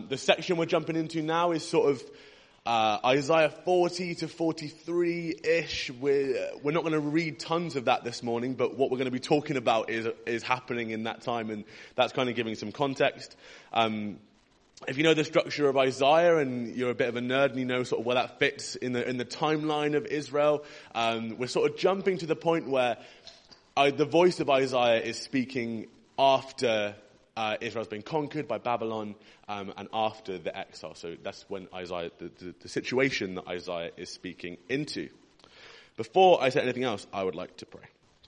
The section we're jumping into now is sort of Isaiah 40 to 43-ish. We're not going to read tons of that this morning, but what we're going to be talking about is happening in that time, and that's kind of giving some context. If you know the structure of Isaiah and you're a bit of a nerd and you know sort of where that fits in the timeline of Israel, we're sort of jumping to the point where the voice of Isaiah is speaking after Israel's been conquered by Babylon, and after the exile. So that's when Isaiah, the situation that Isaiah is speaking into. Before I say anything else, I would like to pray.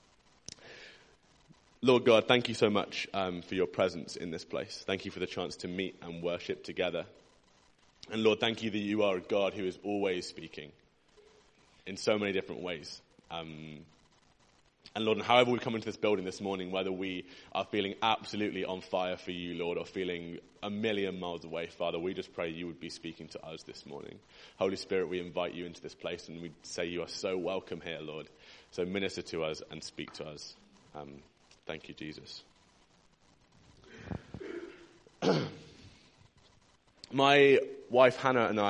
Lord God, thank you so much for your presence in this place. Thank you for the chance to meet and worship together. And Lord, thank you that you are a God who is always speaking in so many different ways. And Lord, and however we come into this building this morning, whether we are feeling absolutely on fire for you, Lord, or feeling a million miles away, Father, we just pray you would be speaking to us this morning. Holy Spirit, we invite you into this place and we say you are so welcome here, Lord. So minister to us and speak to us. Thank you, Jesus. My wife Hannah and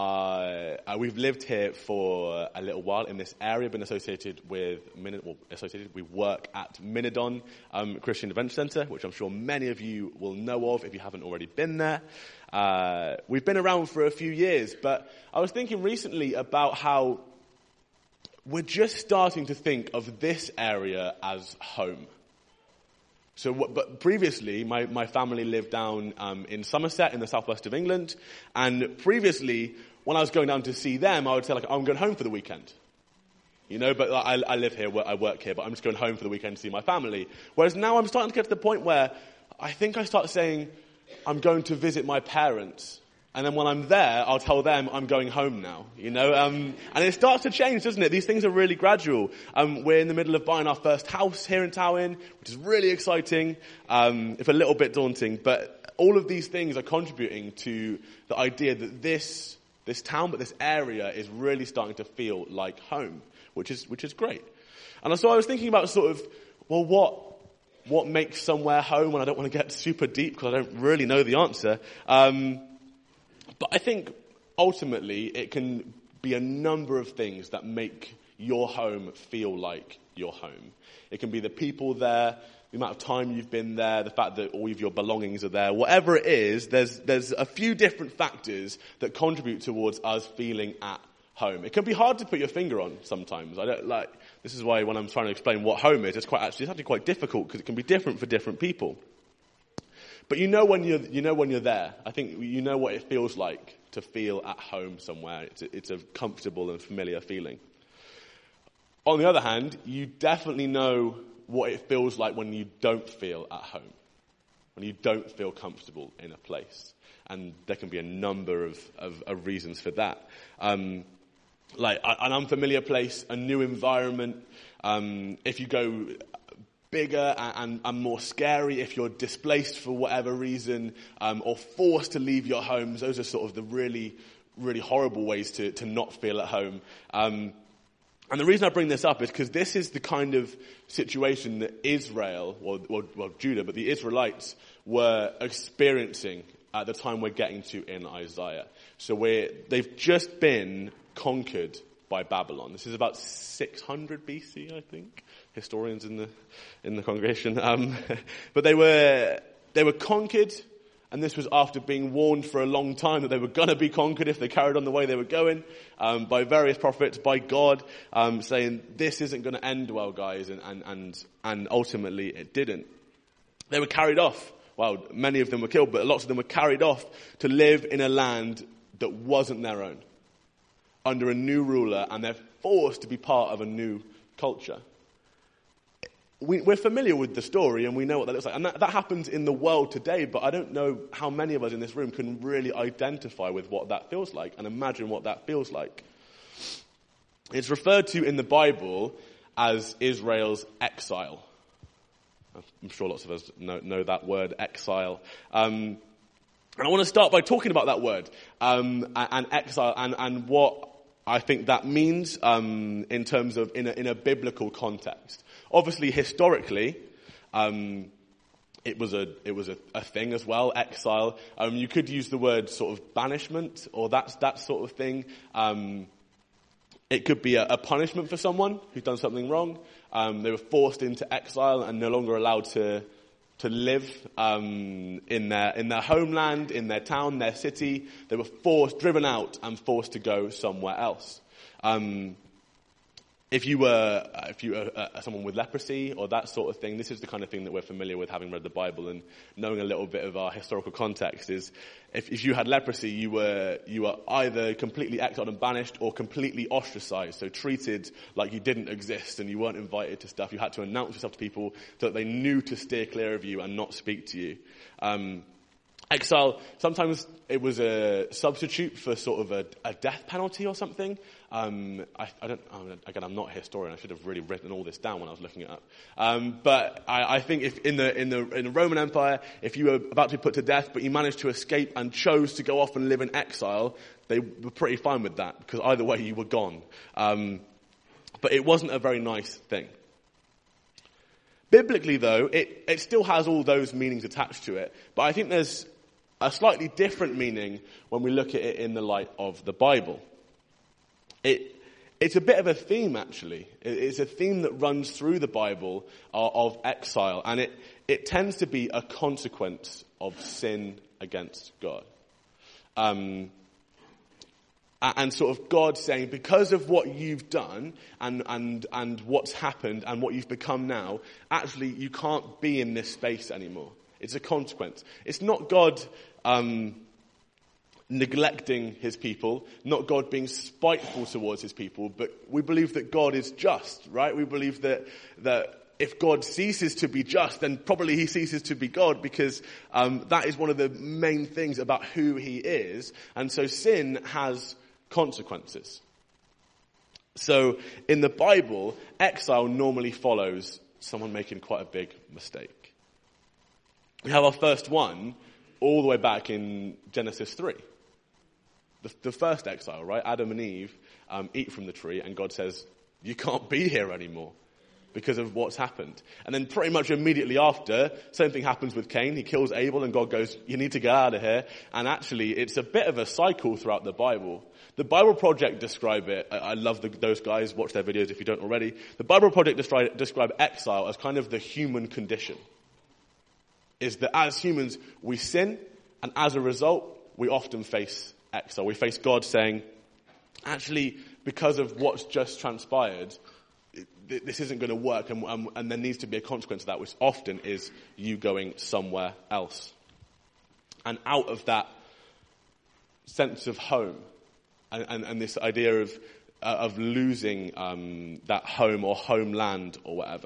I we've lived here for a little while in this area, been associated with, we work at Minadon Christian Adventure Centre, which I'm sure many of you will know of if you haven't already been there. We've been around for a few years, but I was thinking recently about how we're just starting to think of this area as home. But previously, my family lived down in Somerset in the southwest of England, and previously, when I was going down to see them, I would say, like, I'm going home for the weekend. You know, but I live here, I work here, but I'm just going home for the weekend to see my family. Whereas now I'm starting to get to the point where I think I start saying, I'm going to visit my parents. And then when I'm there, I'll tell them I'm going home now, you know. And it starts to change, doesn't it? These things are really gradual. We're in the middle of buying our first house here in Towyn, which is really exciting. It's a little bit daunting, but all of these things are contributing to the idea that this town, but this area is really starting to feel like home, which is great. And so I was thinking about sort of, well, what makes somewhere home? And I don't want to get super deep because I don't really know the answer. But I think ultimately it can be a number of things that make your home feel like your home. It can be the people there, the amount of time you've been there, the fact that all of your belongings are there. Whatever it is, there's a few different factors that contribute towards us feeling at home. It can be hard to put your finger on sometimes. This is why when I'm trying to explain what home is, it's actually quite difficult because it can be different for different people. But you know when you're there. I think you know what it feels like to feel at home somewhere. It's a comfortable and familiar feeling. On the other hand, you definitely know what it feels like when you don't feel at home, when you don't feel comfortable in a place. And there can be a number of reasons for that. Like an unfamiliar place, a new environment. If you go bigger and more scary, if you're displaced for whatever reason, or forced to leave your homes, those are sort of the really, really horrible ways to not feel at home. And the reason I bring this up is because this is the kind of situation that Israel, well Judah, but the Israelites were experiencing at the time we're getting to in Isaiah. So they've just been conquered by Babylon. This is about 600 BC, I think. Historians in the congregation. But they were conquered, and this was after being warned for a long time that they were going to be conquered if they carried on the way they were going, by various prophets, by God, saying this isn't going to end well, guys, and ultimately it didn't. They were carried off. Well, many of them were killed, but lots of them were carried off to live in a land that wasn't their own, under a new ruler, and they're forced to be part of a new culture. We're familiar with the story and we know what that looks like. And that happens in the world today, but I don't know how many of us in this room can really identify with what that feels like and imagine what that feels like. It's referred to in the Bible as Israel's exile. I'm sure lots of us know that word, exile. And I want to start by talking about that word, and exile, and what I think that means in terms of in a biblical context. Obviously, historically, it was a thing as well, exile. You could use the word sort of banishment or that sort of thing. It could be a punishment for someone who's done something wrong. They were forced into exile and no longer allowed to live in their homeland, in their town, their city. They were driven out and forced to go somewhere else. If you were someone with leprosy or that sort of thing, this is the kind of thing that we're familiar with, having read the Bible and knowing a little bit of our historical context. Is if you had leprosy, you were either completely exiled and banished or completely ostracized, so treated like you didn't exist and you weren't invited to stuff. You had to announce yourself to people so that they knew to steer clear of you and not speak to you. Exile, sometimes it was a substitute for sort of a death penalty or something. I'm not a historian. I should have really written all this down when I was looking it up. But I think if in the Roman Empire, if you were about to be put to death, but you managed to escape and chose to go off and live in exile, they were pretty fine with that, because either way you were gone. But it wasn't a very nice thing. Biblically, though, it still has all those meanings attached to it. But I think there's a slightly different meaning when we look at it in the light of the Bible. It's a bit of a theme, actually. It's a theme that runs through the Bible of exile. And it tends to be a consequence of sin against God. And sort of God saying, because of what you've done and what's happened and what you've become now, actually you can't be in this space anymore. It's a consequence. It's not God neglecting his people, not God being spiteful towards his people, but we believe that God is just, right? We believe that if God ceases to be just, then probably he ceases to be God, because that is one of the main things about who he is. And so sin has consequences. So in the Bible, exile normally follows someone making quite a big mistake. We have our first one all the way back in Genesis 3. The first exile, right? Adam and Eve eat from the tree, and God says, you can't be here anymore because of what's happened. And then pretty much immediately after, same thing happens with Cain. He kills Abel, and God goes, you need to get out of here. And actually, it's a bit of a cycle throughout the Bible. The Bible Project describe it. I love those guys. Watch their videos if you don't already. The Bible Project describe exile as kind of the human condition. Is that as humans, we sin, and as a result, we often face exile. We face God saying, actually, because of what's just transpired, this isn't going to work, and there needs to be a consequence of that, which often is you going somewhere else. And out of that sense of home, and this idea of losing that home or homeland or whatever.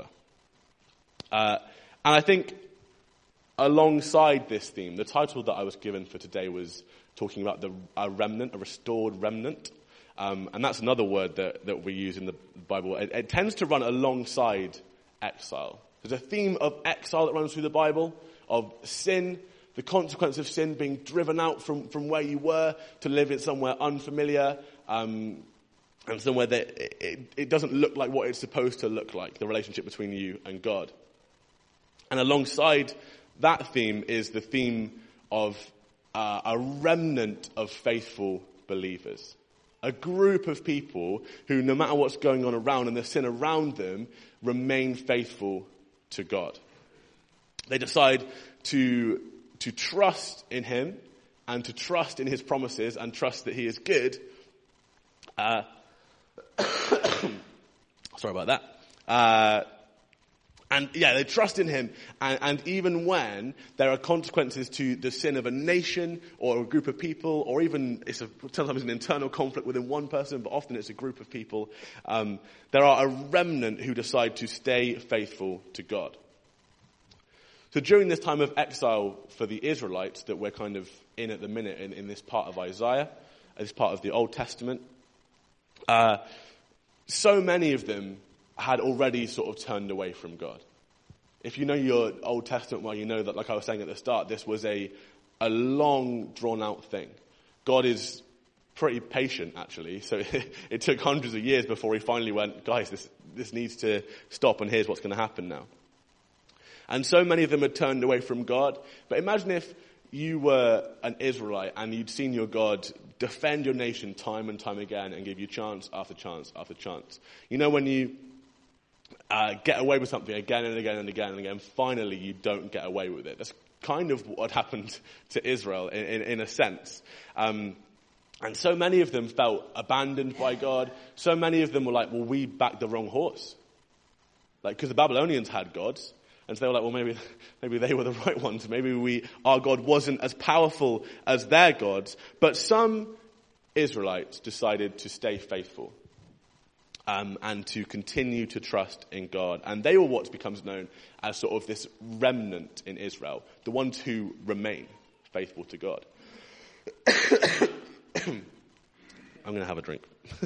And I think alongside this theme, the title that I was given for today was talking about a remnant, a restored remnant. And that's another word that we use in the Bible. It tends to run alongside exile. There's a theme of exile that runs through the Bible, of sin, the consequence of sin, being driven out from where you were to live in somewhere unfamiliar, and somewhere that it doesn't look like what it's supposed to look like, the relationship between you and God. And alongside that theme is the theme of a remnant of faithful believers. A group of people who, no matter what's going on around and the sin around them, remain faithful to God. They decide to trust in him and to trust in his promises and trust that he is good. Sorry about that. And they trust in him, and even when there are consequences to the sin of a nation or a group of people, or even sometimes an internal conflict within one person, but often it's a group of people, there are a remnant who decide to stay faithful to God. So during this time of exile for the Israelites that we're kind of in at the minute in this part of Isaiah, this part of the Old Testament, so many of them had already sort of turned away from God. If you know your Old Testament well, you know that, like I was saying at the start, this was a long, drawn-out thing. God is pretty patient, actually. So it took hundreds of years before he finally went, guys, this needs to stop, and here's what's going to happen now. And so many of them had turned away from God. But imagine if you were an Israelite and you'd seen your God defend your nation time and time again and give you chance after chance after chance. You know, when you get away with something again and again and again and again, finally you don't get away with it. That's kind of what happened to Israel in a sense. And so many of them felt abandoned by God. So many of them were like, well, we backed the wrong horse. Like, because the Babylonians had gods. And so they were like, well, maybe they were the right ones. Maybe our God wasn't as powerful as their gods. But some Israelites decided to stay faithful and to continue to trust in God. And they were what becomes known as sort of this remnant in Israel, the ones who remain faithful to God. I'm going to have a drink.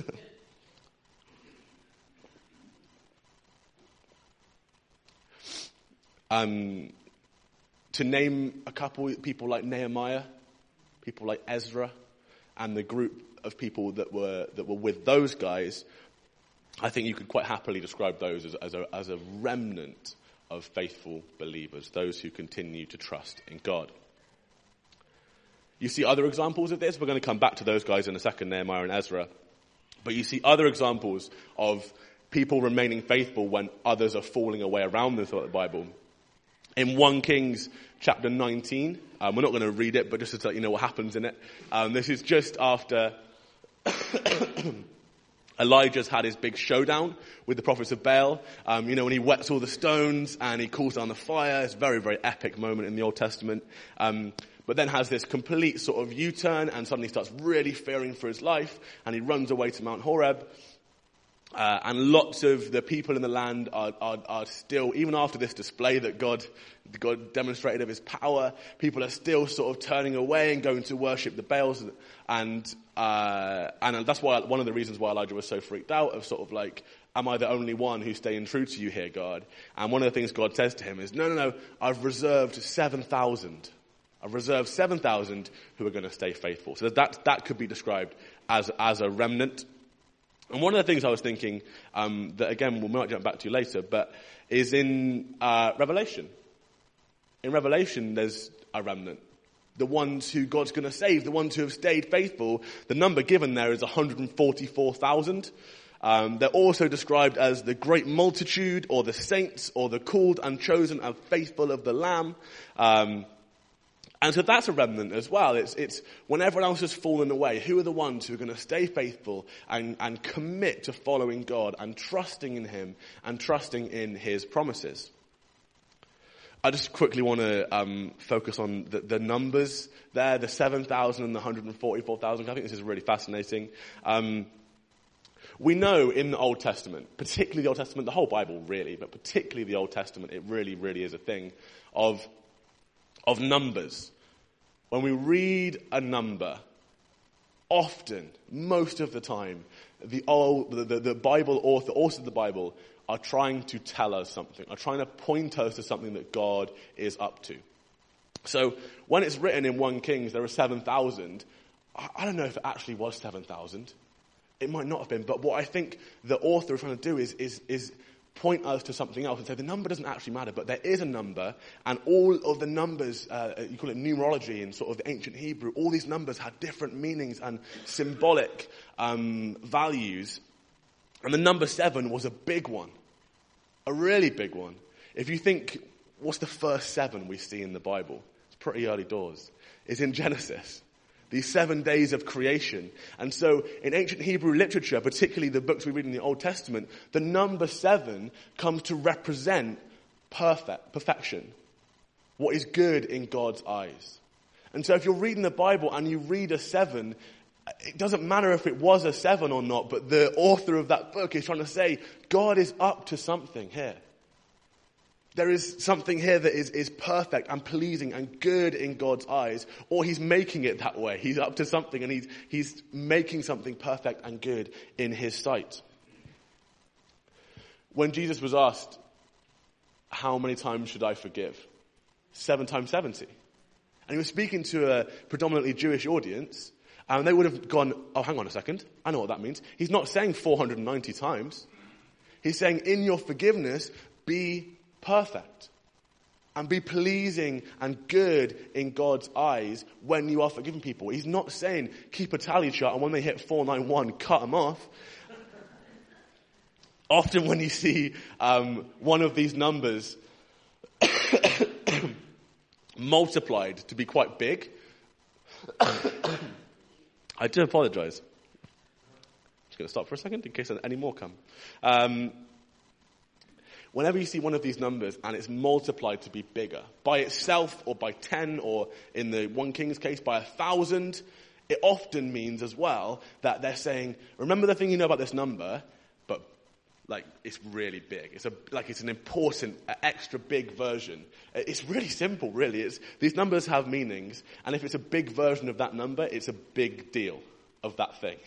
To name a couple, people like Nehemiah, people like Ezra, and the group of people that were with those guys, I think you could quite happily describe those as a remnant of faithful believers, those who continue to trust in God. You see other examples of this. We're going to come back to those guys in a second, Nehemiah and Ezra. But you see other examples of people remaining faithful when others are falling away around them throughout the Bible. In 1 Kings chapter 19, we're not going to read it, but just to let you know what happens in it. This is just after Elijah's had his big showdown with the prophets of Baal. When he wets all the stones and he calls down the fire. It's a very, very epic moment in the Old Testament. But then has this complete sort of U-turn and suddenly starts really fearing for his life. And he runs away to Mount Horeb. And lots of the people in the land are still, even after this display that God demonstrated of his power, people are still sort of turning away and going to worship the Baals. And that's why one of the reasons why Elijah was so freaked out of sort of like, am I the only one who's staying true to you here, God? And one of the things God says to him is, no, I've reserved 7,000. I've reserved 7,000 who are going to stay faithful. So that could be described as a remnant. And one of the things I was thinking, that again we might jump back to later, but is in Revelation. In Revelation, there's a remnant. The ones who God's going to save, the ones who have stayed faithful. The number given there is 144,000. They're also described as the great multitude, or the saints, or the called and chosen and faithful of the Lamb. And so that's a remnant as well. It's when everyone else has fallen away, who are the ones who are going to stay faithful and commit to following God and trusting in Him and trusting in His promises? I just quickly want to focus on the numbers there, the 7,000 and the 144,000. I think this is really fascinating. We know in the Old Testament, particularly the Old Testament, the whole Bible really, but particularly the Old Testament, it really, really is a thing of numbers. When we read a number, often, most of the time, the Bible authors of the Bible are trying to tell us something, are trying to point us to something that God is up to. So when it's written in 1 Kings, there are 7,000. I don't know if it actually was 7,000. It might not have been, but what I think the author is trying to do is point us to something else and say the number doesn't actually matter, but there is a number, and all of the numbers, you call it numerology in sort of the ancient Hebrew, all these numbers had different meanings and symbolic values. And the number 7 was a big one, a really big one. If you think, what's the first 7 we see in the Bible? It's pretty early doors. It's in Genesis. These 7 days of creation. And so in ancient Hebrew literature, particularly the books we read in the Old Testament, the number 7 comes to represent perfection. What is good in God's eyes. And so if you're reading the Bible and you read a 7, it doesn't matter if it was a 7 or not, but the author of that book is trying to say, God is up to something here. There is something here that is perfect and pleasing and good in God's eyes, or He's making it that way. He's up to something and He's making something perfect and good in His sight. When Jesus was asked, how many times should I forgive? 7 times 70. And He was speaking to a predominantly Jewish audience, and they would have gone, oh, hang on a second, I know what that means. He's not saying 490 times. He's saying in your forgiveness, be perfect. and be pleasing and good in God's eyes when you are forgiving people. He's not saying keep a tally chart and when they hit 491, cut them off. Often when you see one of these numbers multiplied to be quite big, I do apologize. Just going to stop for a second in case any more come. Whenever you see one of these numbers and it's multiplied to be bigger, by itself or by 10 or in the 1 King's case by 1,000, it often means as well that they're saying, remember the thing you know about this number, but like it's really big. It's an important, extra big version. It's really simple, really. These numbers have meanings, and if it's a big version of that number, it's a big deal of that thing.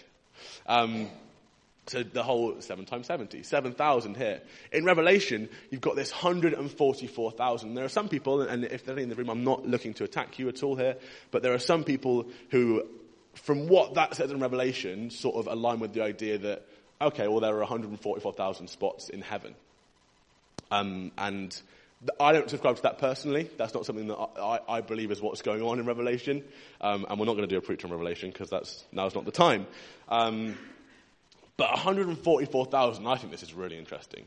So the whole 7 times 70, 7,000 here. In Revelation, you've got this 144,000. There are some people, and if they're in the room, I'm not looking to attack you at all here, but there are some people who, from what that says in Revelation, sort of align with the idea that, okay, well, there are 144,000 spots in heaven. And I don't subscribe to that personally. That's not something that I believe is what's going on in Revelation. And we're not going to do a preach on Revelation because now's not the time. But 144,000, I think this is really interesting.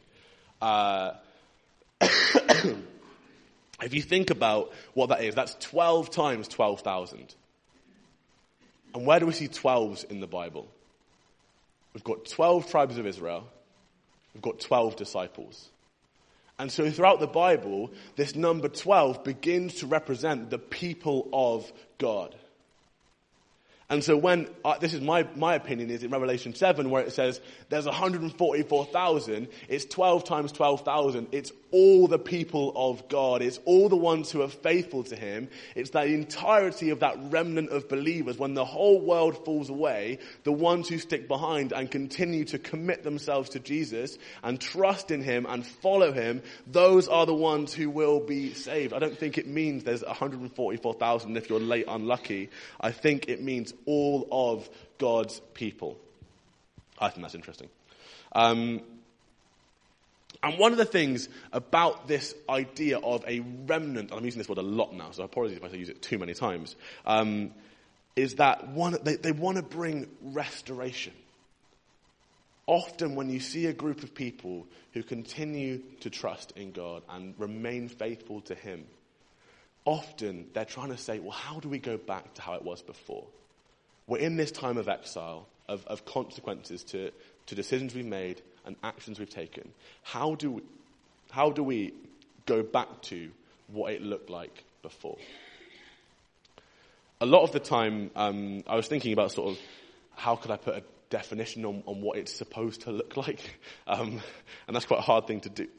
If you think about what that is, that's 12 times 12,000. And where do we see 12s in the Bible? We've got 12 tribes of Israel. We've got 12 disciples. And so throughout the Bible, this number 12 begins to represent the people of God. And so when, this is my opinion, is in Revelation 7 where it says there's 144,000, it's 12 times 12,000, it's all the people of God, it's all the ones who are faithful to Him, it's the entirety of that remnant of believers. When the whole world falls away, the ones who stick behind and continue to commit themselves to Jesus and trust in Him and follow Him, those are the ones who will be saved. I don't think it means there's 144,000 if you're late unlucky. I think it means all of God's people. I think that's interesting. And one of the things about this idea of a remnant, and I'm using this word a lot now, so apologies if I use it too many times, is that they want to bring restoration. Often when you see a group of people who continue to trust in God and remain faithful to Him, often they're trying to say, well, how do we go back to how it was before? We're in this time of exile, of consequences to decisions we've made and actions we've taken. How do we go back to what it looked like before? A lot of the time, I was thinking about sort of how could I put a definition on what it's supposed to look like, and that's quite a hard thing to do.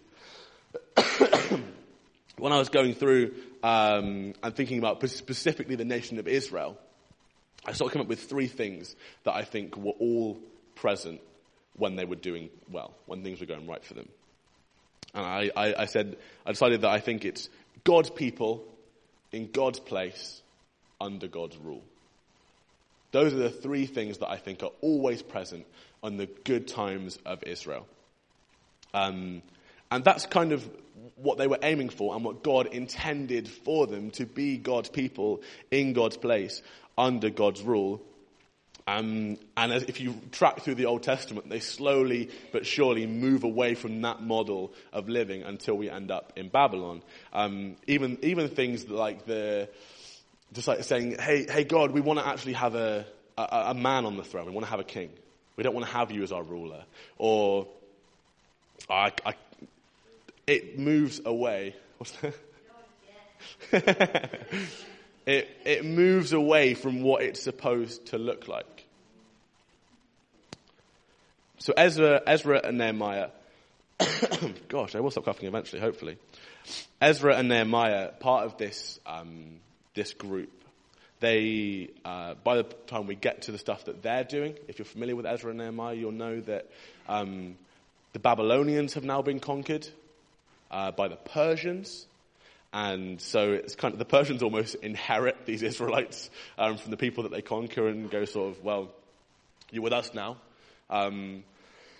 When I was going through and thinking about specifically the nation of Israel, I sort of came up with 3 things that I think were all present when they were doing well, when things were going right for them. And I decided that I think it's God's people in God's place under God's rule. Those are the 3 things that I think are always present on the good times of Israel. And that's kind of what they were aiming for and what God intended for them, to be God's people in God's place under God's rule. And if you track through the Old Testament, they slowly but surely move away from that model of living until we end up in Babylon. Even things like just like saying, hey God, we want to actually have a man on the throne. We want to have a king. We don't want to have you as our ruler. Or it moves away. What's that? It moves away from what it's supposed to look like. So Ezra and Nehemiah, gosh, I will stop coughing eventually, hopefully. Ezra and Nehemiah, part of this group, they, by the time we get to the stuff that they're doing, if you're familiar with Ezra and Nehemiah, you'll know that the Babylonians have now been conquered by the Persians. And so it's kind of, the Persians almost inherit these Israelites from the people that they conquer and go sort of, well, you're with us now. And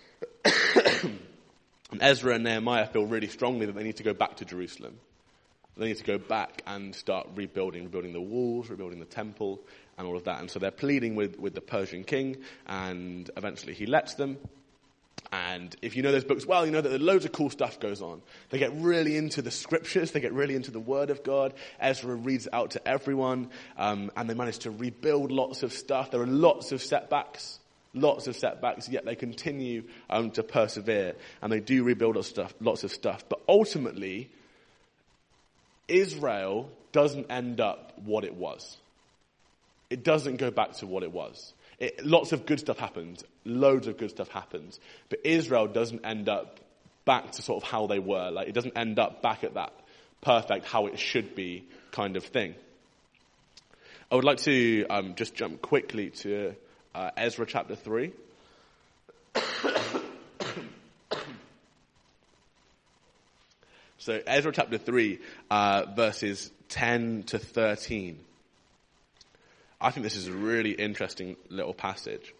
Ezra and Nehemiah feel really strongly that they need to go back to Jerusalem. They need to go back and start rebuilding the walls, rebuilding the temple, and all of that. And so they're pleading with the Persian king, and eventually he lets them. And if you know those books well, you know that loads of cool stuff goes on. They get really into the scriptures, they get really into the word of God. Ezra reads it out to everyone, and they manage to rebuild lots of stuff. There are lots of setbacks, yet they continue to persevere, and they do rebuild lots of stuff. But ultimately, Israel doesn't end up what it was. It doesn't go back to what it was. Lots of good stuff happens. Loads of good stuff happens. But Israel doesn't end up back to sort of how they were. Like, it doesn't end up back at that perfect, how it should be kind of thing. I would like to just jump quickly to Ezra chapter 3. So Ezra chapter 3, verses 10 to 13. I think this is a really interesting little passage.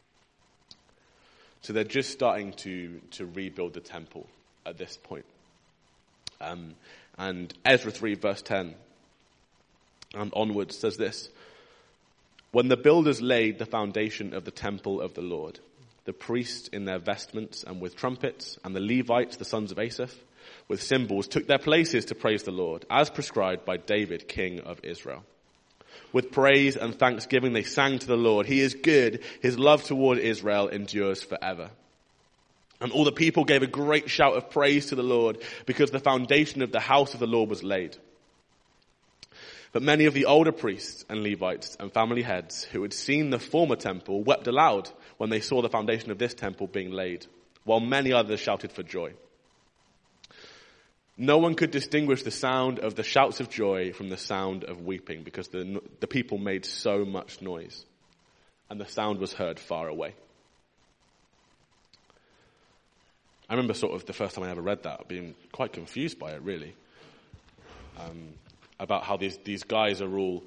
So they're just starting to rebuild the temple at this point. And Ezra 3 verse 10 and onwards says this: "When the builders laid the foundation of the temple of the Lord, the priests in their vestments and with trumpets, and the Levites, the sons of Asaph, with cymbals, took their places to praise the Lord, as prescribed by David, king of Israel. With praise and thanksgiving they sang to the Lord. He is good. His love toward Israel endures forever. And all the people gave a great shout of praise to the Lord, because the foundation of the house of the Lord was laid. But many of the older priests and Levites and family heads who had seen the former temple wept aloud when they saw the foundation of this temple being laid, while many others shouted for joy. No one could distinguish the sound of the shouts of joy from the sound of weeping, because the people made so much noise, and the sound was heard far away." I remember sort of the first time I ever read that, being quite confused by it, really. About how these guys are all,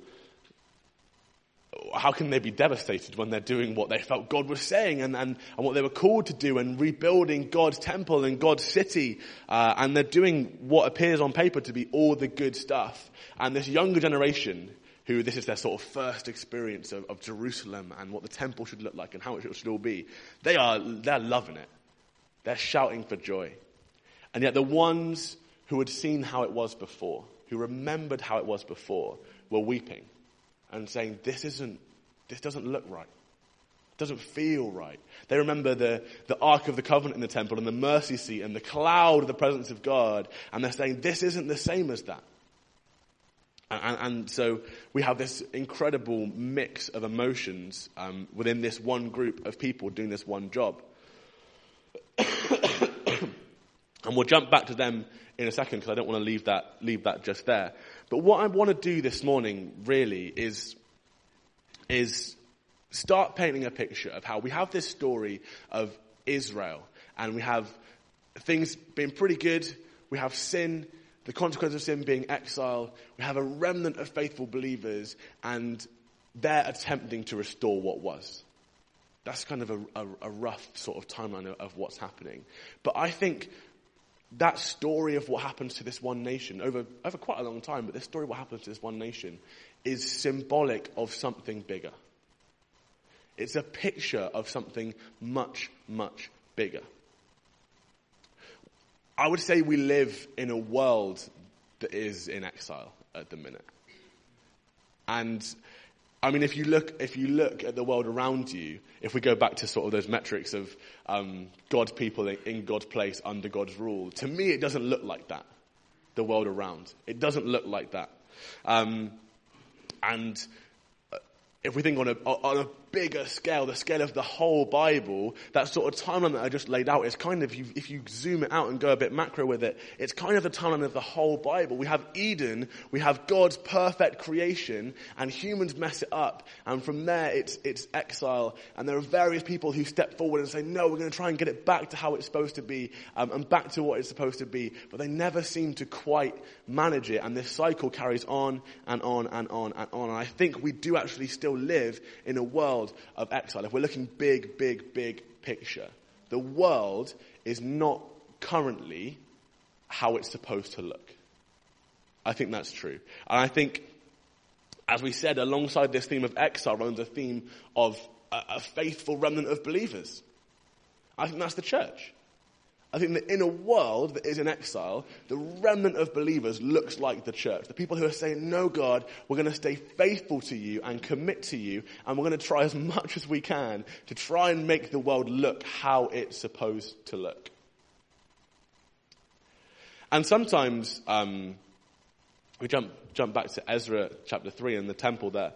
how can they be devastated when they're doing what they felt God was saying and what they were called to do, and rebuilding God's temple and God's city, and they're doing what appears on paper to be all the good stuff. And this younger generation, who this is their sort of first experience of Jerusalem and what the temple should look like and how it should all be, they're loving it. They're shouting for joy. And yet the ones who had seen how it was before, who remembered how it was before, were weeping and saying, this doesn't look right. It doesn't feel right. They remember the Ark of the Covenant in the temple and the mercy seat and the cloud of the presence of God. And they're saying, this isn't the same as that. And so we have this incredible mix of emotions within this one group of people doing this one job. And we'll jump back to them in a second, because I don't want to leave that just there. But what I want to do this morning really is start painting a picture of how we have this story of Israel, and we have things being pretty good. We have sin, the consequence of sin being exile. We have a remnant of faithful believers, and they're attempting to restore what was. That's kind of a rough sort of timeline of what's happening. But I think that story of what happens to this one nation over quite a long time, but this story of what happens to this one nation is symbolic of something bigger. It's a picture of something much, much bigger. I would say we live in a world that is in exile at the minute. And I mean, if you look at the world around you, if we go back to sort of those metrics of God's people in God's place under God's rule, to me it doesn't look like that. The world around, it doesn't look like that. And if we think on a bigger scale, the scale of the whole Bible, that sort of timeline that I just laid out is kind of, if you zoom it out and go a bit macro with it, it's kind of the timeline of the whole Bible. We have Eden, we have God's perfect creation, and humans mess it up. And from there, it's exile. And there are various people who step forward and say, no, we're going to try and get it back to how it's supposed to be, and back to what it's supposed to be. But they never seem to quite manage it. And this cycle carries on and on and on and on. And I think we do actually still live in a world of exile. If we're looking big picture, the world is not currently how it's supposed to look. I think that's true. And I think, as we said, alongside this theme of exile runs a theme of a faithful remnant of believers. I think that's the church. I think that in a world that is in exile, the remnant of believers looks like the church. The people who are saying, no, God, we're going to stay faithful to you and commit to you, and we're going to try as much as we can to try and make the world look how it's supposed to look. And sometimes we jump back to Ezra chapter 3 in the temple there.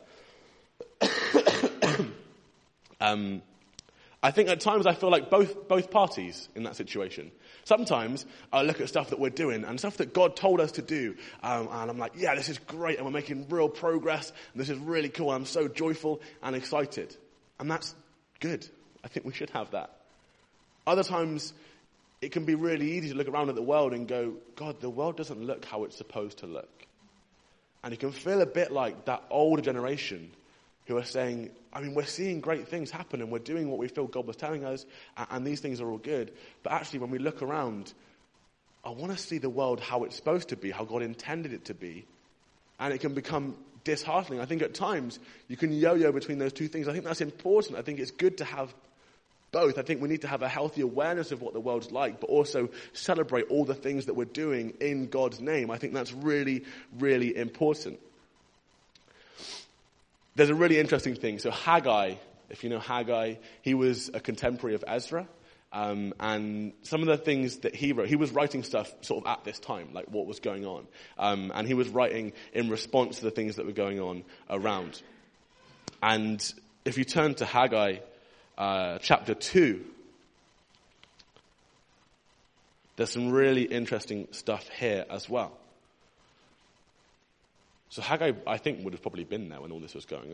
I think at times I feel like both parties in that situation. Sometimes I look at stuff that we're doing and stuff that God told us to do, and I'm like, yeah, this is great, and we're making real progress, and this is really cool, and I'm so joyful and excited. And that's good. I think we should have that. Other times it can be really easy to look around at the world and go, God, the world doesn't look how it's supposed to look. And you can feel a bit like that older generation who are saying, I mean, we're seeing great things happen and we're doing what we feel God was telling us, and these things are all good. But actually, when we look around, I want to see the world how it's supposed to be, how God intended it to be. And it can become disheartening. I think at times you can yo-yo between those two things. I think that's important. I think it's good to have both. I think we need to have a healthy awareness of what the world's like, but also celebrate all the things that we're doing in God's name. I think that's really, really important. There's a really interesting thing. So Haggai, if you know Haggai, he was a contemporary of Ezra. And some of the things that he wrote, he was writing stuff sort of at this time, like what was going on. And he was writing in response to the things that were going on around. And if you turn to Haggai chapter 2, there's some really interesting stuff here as well. So Haggai, I think, would have probably been there when all this was going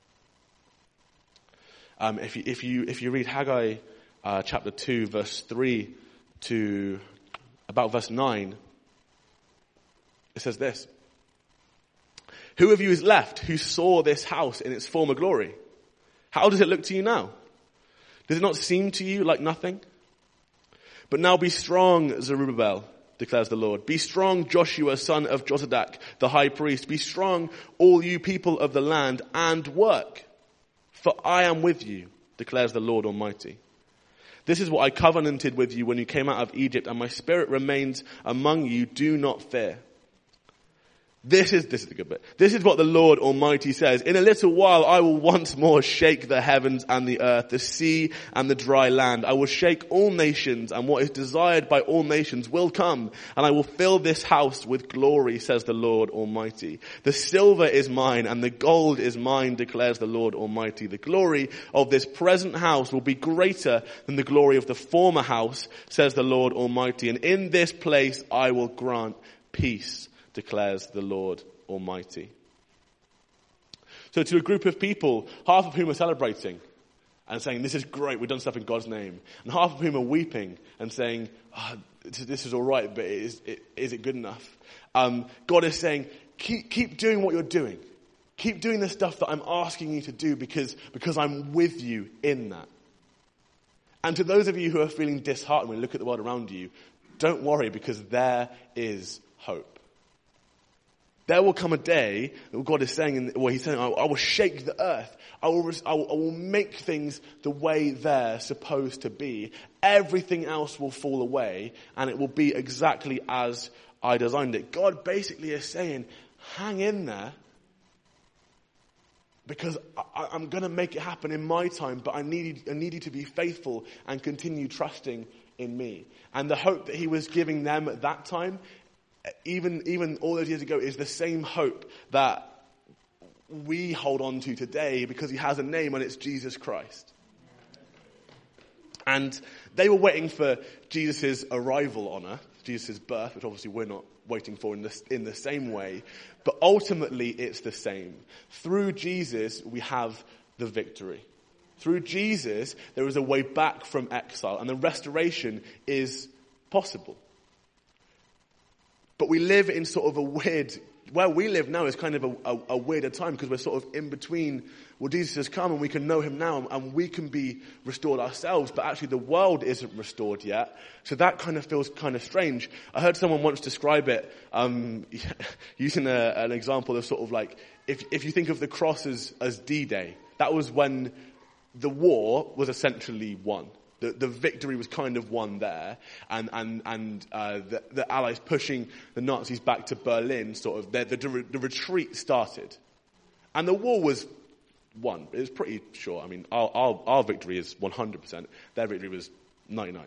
on. If you read Haggai chapter 2, verse 3 to about verse 9, it says this: Who of you is left who saw this house in its former glory? How does it look to you now? Does it not seem to you like nothing? But now be strong, Zerubbabel, declares the Lord. Be strong, Joshua, son of Jozadak, the high priest. Be strong, all you people of the land, and work. For I am with you, declares the Lord Almighty. This is what I covenanted with you when you came out of Egypt, and my spirit remains among you. Do not fear. This is the good bit. This is what the Lord Almighty says. In a little while I will once more shake the heavens and the earth, the sea and the dry land. I will shake all nations, and what is desired by all nations will come, and I will fill this house with glory, says the Lord Almighty. The silver is mine and the gold is mine, declares the Lord Almighty. The glory of this present house will be greater than the glory of the former house, says the Lord Almighty. And in this place I will grant peace, declares the Lord Almighty. So to a group of people, half of whom are celebrating and saying, this is great, we've done stuff in God's name, and half of whom are weeping and saying, this is all right, but is it good enough? God is saying, keep doing what you're doing. Keep doing the stuff that I'm asking you to do because I'm with you in that. And to those of you who are feeling disheartened when you look at the world around you, don't worry, because there is hope. There will come a day that God is saying, He's saying, I will shake the earth. I will make things the way they're supposed to be. Everything else will fall away, and it will be exactly as I designed it. God basically is saying, hang in there, because I'm going to make it happen in my time, but I need you to be faithful and continue trusting in me. And the hope that he was giving them at that time, even all those years ago, is the same hope that we hold on to today, because he has a name, and it's Jesus Christ. And they were waiting for Jesus' arrival on earth, Jesus' birth, which obviously we're not waiting for in the same way. But ultimately, it's the same. Through Jesus, we have the victory. Through Jesus, there is a way back from exile, and the restoration is possible. But we live in sort of a weird where we live now is kind of a weirder time because we're sort of in between, well, Jesus has come and we can know him now and we can be restored ourselves, but actually the world isn't restored yet. So that kind of feels kind of strange. I heard someone once describe it using an example of sort of like, if you think of the cross as D-Day, that was when the war was essentially won. The victory was kind of won there, and the Allies pushing the Nazis back to Berlin, sort of, the retreat started. And the war was won. It was pretty sure. I mean, our victory is 100%. Their victory was 99%.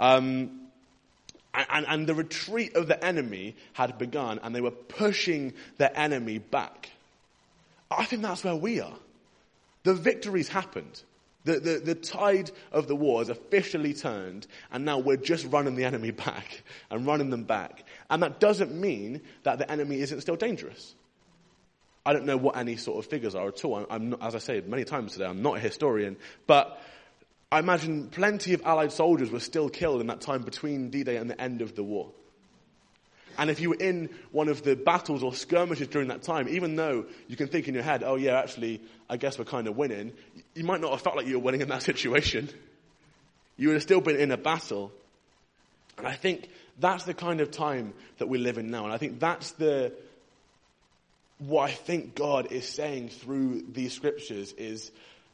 And the retreat of the enemy had begun, and they were pushing the enemy back. I think that's where we are. The victory's happened. The tide of the war has officially turned, and now we're just running the enemy back and running them back. And that doesn't mean that the enemy isn't still dangerous. I don't know what any sort of figures are at all. I'm not, as I said many times today, I'm not a historian, but I imagine plenty of Allied soldiers were still killed in that time between D-Day and the end of the war. And if you were in one of the battles or skirmishes during that time, even though you can think in your head, oh yeah, actually, I guess we're kind of winning, you might not have felt like you were winning in that situation. You would have still been in a battle. And I think that's the kind of time that we live in now. And I think that's what I think God is saying through these scriptures is,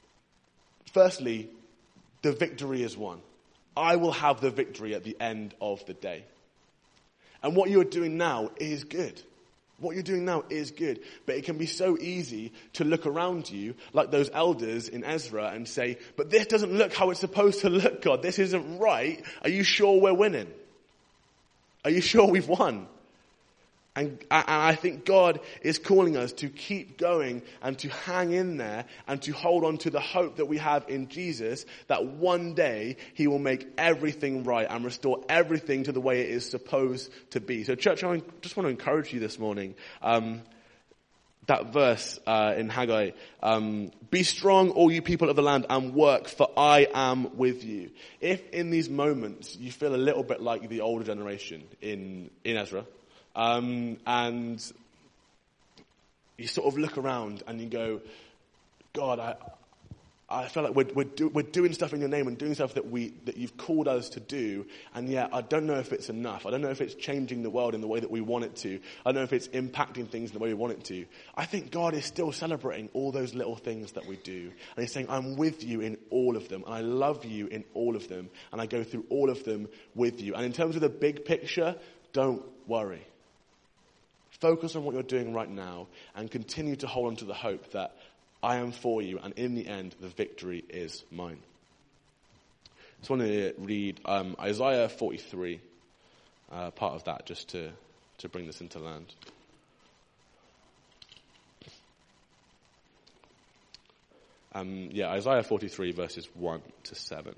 firstly, the victory is won. I will have the victory at the end of the day. And what you're doing now is good. What you're doing now is good. But it can be so easy to look around you like those elders in Ezra and say, but this doesn't look how it's supposed to look, God. This isn't right. Are you sure we're winning? Are you sure we've won? And I think God is calling us to keep going and to hang in there and to hold on to the hope that we have in Jesus, that one day he will make everything right and restore everything to the way it is supposed to be. So church, I just want to encourage you this morning. That verse in Haggai, be strong, all you people of the land, and work, for I am with you. If in these moments you feel a little bit like the older generation in Ezra, and you sort of look around and you go, God, I feel like we're doing stuff in your name and doing stuff that you've called us to do, and yet I don't know if it's enough. I don't know if it's changing the world in the way that we want it to. I don't know if it's impacting things in the way we want it to. I think God is still celebrating all those little things that we do. And he's saying, I'm with you in all of them, and I love you in all of them, and I go through all of them with you. And in terms of the big picture, don't worry. Focus on what you're doing right now and continue to hold on to the hope that I am for you, and in the end, the victory is mine. I just want to read Isaiah 43, part of that, just to bring this into land. Isaiah 43, verses 1 to 7.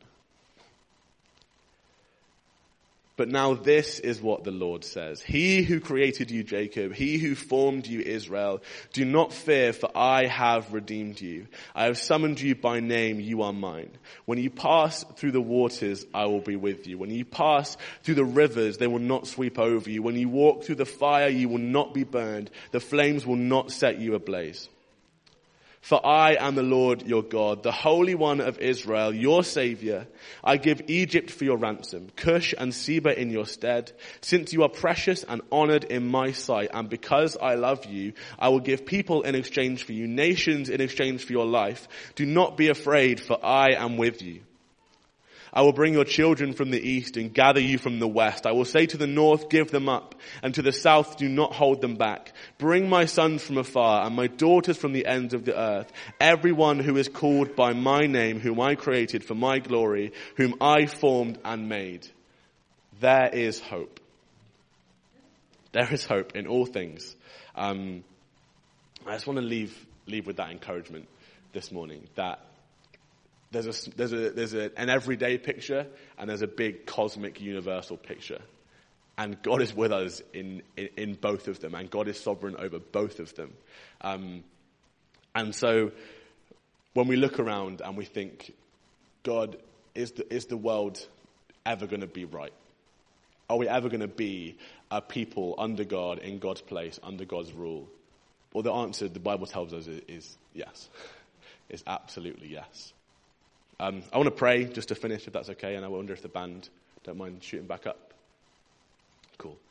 But now this is what the Lord says. He who created you, Jacob, he who formed you, Israel, do not fear, for I have redeemed you. I have summoned you by name, you are mine. When you pass through the waters, I will be with you. When you pass through the rivers, they will not sweep over you. When you walk through the fire, you will not be burned. The flames will not set you ablaze. For I am the Lord your God, the Holy One of Israel, your Savior. I give Egypt for your ransom, Cush and Seba in your stead. Since you are precious and honored in my sight, and because I love you, I will give people in exchange for you, nations in exchange for your life. Do not be afraid, for I am with you. I will bring your children from the east and gather you from the west. I will say to the north, give them up, and to the south, do not hold them back. Bring my sons from afar and my daughters from the ends of the earth. Everyone who is called by my name, whom I created for my glory, whom I formed and made. There is hope. There is hope in all things. I just want to leave with that encouragement this morning, that there's an everyday picture and there's a big cosmic universal picture. And God is with us in both of them, and God is sovereign over both of them. And so when we look around and we think, God, is the world ever going to be right? Are we ever going to be a people under God, in God's place, under God's rule? Well, the answer the Bible tells us is yes. It's absolutely yes. I want to pray just to finish, if that's okay, and I wonder if the band don't mind shooting back up. Cool.